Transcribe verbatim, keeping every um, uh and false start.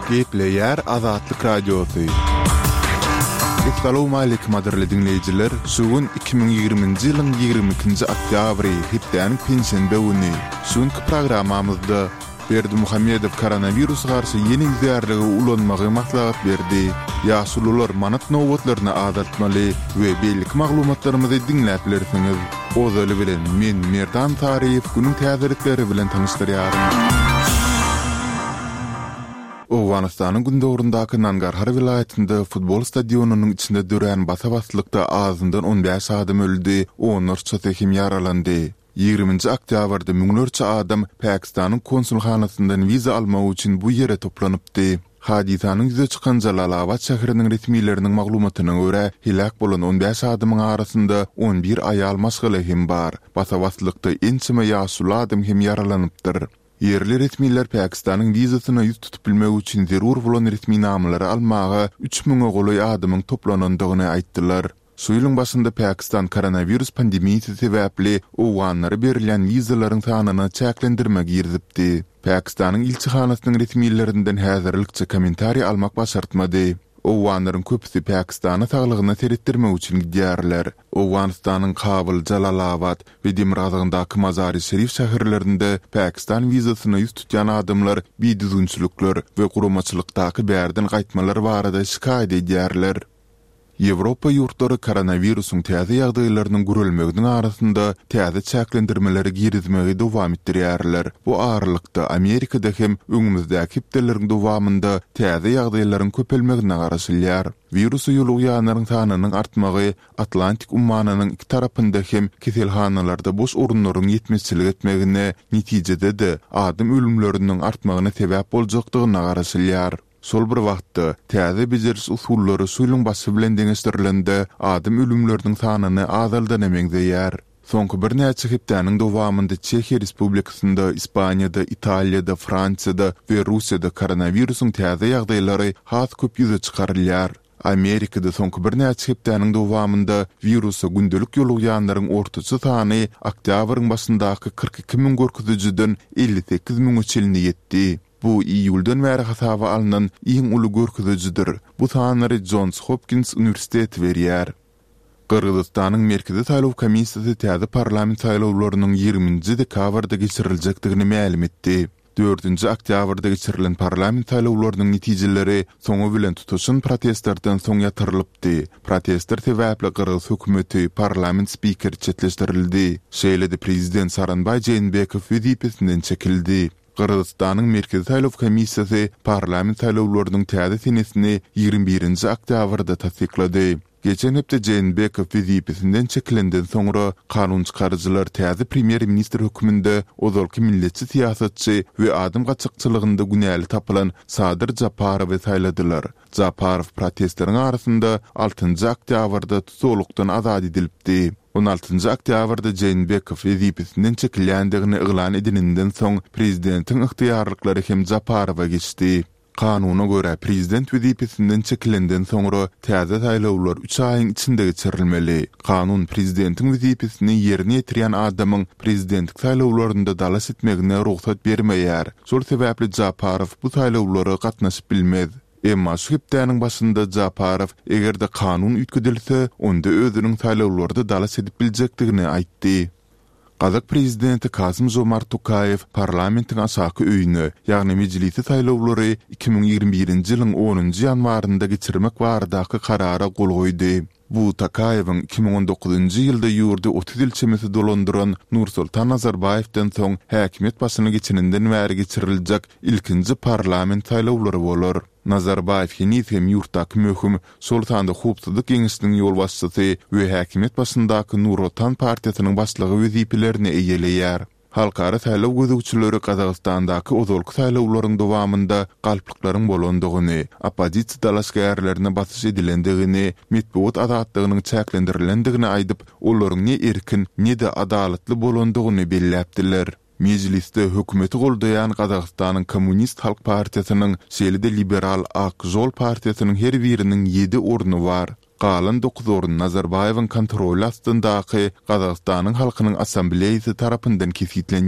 Gepleyer Azatlyk Radiosu. Assalamu alaykum maderli dinleyijiler. Sugun iki bin ýygrymynjy ýylyň ýygrimi ikinji oktýabry hepden pinşenbe güni. Şuňky programamyzda Berdi Muhammedow koronavirus garşy ýeni ýerlere ulanmagy maslahat berdi. Ýaşulular manat nowatlaryna adatmaly we bellik maglumatlarymyzy dinläp bilersiňiz. Ozaly bilen men Merdan Taryýew günüň täzelikleri bilen tanışdyrýarym. Owganystanyň gündöwründaky Nangarhar vilayetinde futbol stadionunyň içinde dören basabastlykda azyndan on beş adam öldü, onlarça tekim yaralandy. ýygrimiňji oktýabrda müňlerçe adam Pakistanyň konsulhanasyndan wiza almak üçin bu ýere toplanypdy. Hadisanyň ýüze çykan Jalalabad şäheriniň resmiýetleriniň maglumatyna görä, hilak bolan on beş adamyň arasynda on bir aýal maşgaly hem bar. Basabastlykda ençime ýaşuly adam hem yaralanypdyr. Yerli resmiýetler Pakistanyň wizasyna ýüz tutup bilmek üçin zerur bolan resmi namlary almaga üç miňe goly adamyň toplanandygyny aýtdylar. Şu ýylyň başynda Pakistan koronavirus pandemiýasy sebäpli owganlara berilen wizalaryň sanyny çäklendirmek ýerdipdi. Pakistanyň ilçihanasynyň resmiýetlerinden häzirlikçe kommentariýa almak başartmady. Owganlaryň köpüsi Pakistana saglygyny seretdirmek üçin gidýärler. Owganystanyň Kabul, Jalalabad we Dimrazagyndaky Mazar-i Şerif şäherlerinde Pakistan wizasyny ýüz tutýan adamlar biýdüzünçülükler we gurumaçylykdaky bärden gaýtmalar barada şikaýet edýärler. Ýewropa ýurtlary koronawirusyň täze ýagdaýlarynyň görülmeginiň arasynda täze çäklendirmeleri girizmegi dowam etdirýärler. Bu aralykda Amerikada hem öňümüzdäki hepdeleriň dowamında täze ýagdaýlaryň köpelmegine garaşylýar. Virusy ýolugýanlaryň sanynyň artmagy Atlantik ummanynyň iki tarapynda hem keselhanalarda boş orunlaryň ýetmezçilik etmegine, netijede de adam ölümleriniň artmagyna sebäp boljakdygyna garaşylýar. Sol bir wagtda täze bejeris usullary suýlyň basy bilen deňeşdirilende adam ölümleriniň sanyny azaldan emegdeýär. Soňky bir näçe hepdeniň dowamında Çekiýa Respublikasynda, Ispaniýada, Italiýada, Fransiýada we Russiýada koronawirusyň täze ýagdaýlary has köp ýüze çykarylýar. Amerikada soňky bir näçe hepdeniň dowamında virusy gündelik ýolugýanlaryň ortaçy sany oktýabryň başyndaky kırk iki miň görkezijiden elli sekiz miňe çelini ýetdi. Bu iýuldan bäri hasaba alynan iň uly görkezijidir. Bu sanary Johns Hopkins Üniversiteti berýär. Kırgızstanyň Merkezi Saýlaw Komissiýasy täze parlament saýlawlarynyň ýygrimiňji dekabrda geçiriljekdigini ma'lum etdi. dördünji oktýabrda geçirilen parlament saýlawlarynyň netijeleri soňu bilen tutuşan protestlerden soň ýatyrylypdy. Protestler sebäpli Kırgız hökümeti parlament spikeri çetleşdirildi. Şeýle-de prezident Saranbay Jeenbekow wezipesinden çekildi. Kırgızstanyň Merkezi Saýlaw Komissiýasy parlament saýlawlarynyň täze senesini ýygrimi birinji oktýabrda tasdiklady. Geçen hepde Jeenbekow wezipesinden çekilenden soňra kanun çykarjylar täze premier ministr höküminde ozalky milletçi siýasatçy we adam gaçykçylygynda günäli tapylan Sadyr Japarowy saýladylar. Japarow protestleriň arasynda altynjy oktýabrda tutulukdan azad edilipdi. on altıncı oktýabrda Jeenbekow wezipesinden çekilýändigini eglan edilenden soň prezidentiň ygtyýarlyklary hem Japarowa geçdi. Kanuna göre prezident wezipesinden çekilenden soňra täze saýlawlar üç aýyň içinde geçirilmeli. Kanun prezidentiň wezipesini ýerine ýetirýän adamyň prezidentlik saýlawlarynda dalas etmegine ruhsat bermeýär. Şol sebäpli Japarow bu saýlawlara gatnaşyp bilmez. Emma şu hepdeniň başynda Japarow egerde kanun üýtgedilse, onda özüniň saýlawlarda dalas edip biljekdigini aýtdy. Kazak prezidenti Kasym-Jomart Tokayew parlamentiň aşaky öýüne, ýagny mejlisi saýlawlary iki bin ýygrimi birinji ýylyň onunjy ýanwarynda geçirmek baradaky karara gol goýdy. Bu Tokayewiň iki bin on dokuzunjy ýylda ýurdy otuz ilçemesi dolandyran Nursultan Nazarbaýewden soň häkimet başyna geçenenden bäri geçiriljek ilkinji parlament saýlawlary bolar. Nazarbayew henüz hem ýurtdaky möhüm Sultanda hukukçylyk geňişiniň ýol başçysy we häkimet başyndaky Nursultan partiýasynyň başlygy wezipelerini eýeleýär. Halkara saýlaw gözegçileri Kazakstandaky ozalky saýlawlaryň dowamında galplyklaryň bolandygyny, opozisiýa dalaşgärlerine basyş edilendigini, medeniýet azatlygynyň çäklendirilenddigini aýdyp, olaryň ne erkin, ne de adalatly bolandygyny belläpdiler. Mecliste hökümeti goldayan Kazakstanyň Kommunist Halk Partiýasynyň şeýle-de liberal Ak Jol partiýasynyň her biriniň ýedi orny bar. Galan dokuz orun Nazarbayewiň kontroly astyndaky Kazakstanyň halkynyň assambleýasy tarapyndan kesitlenýär.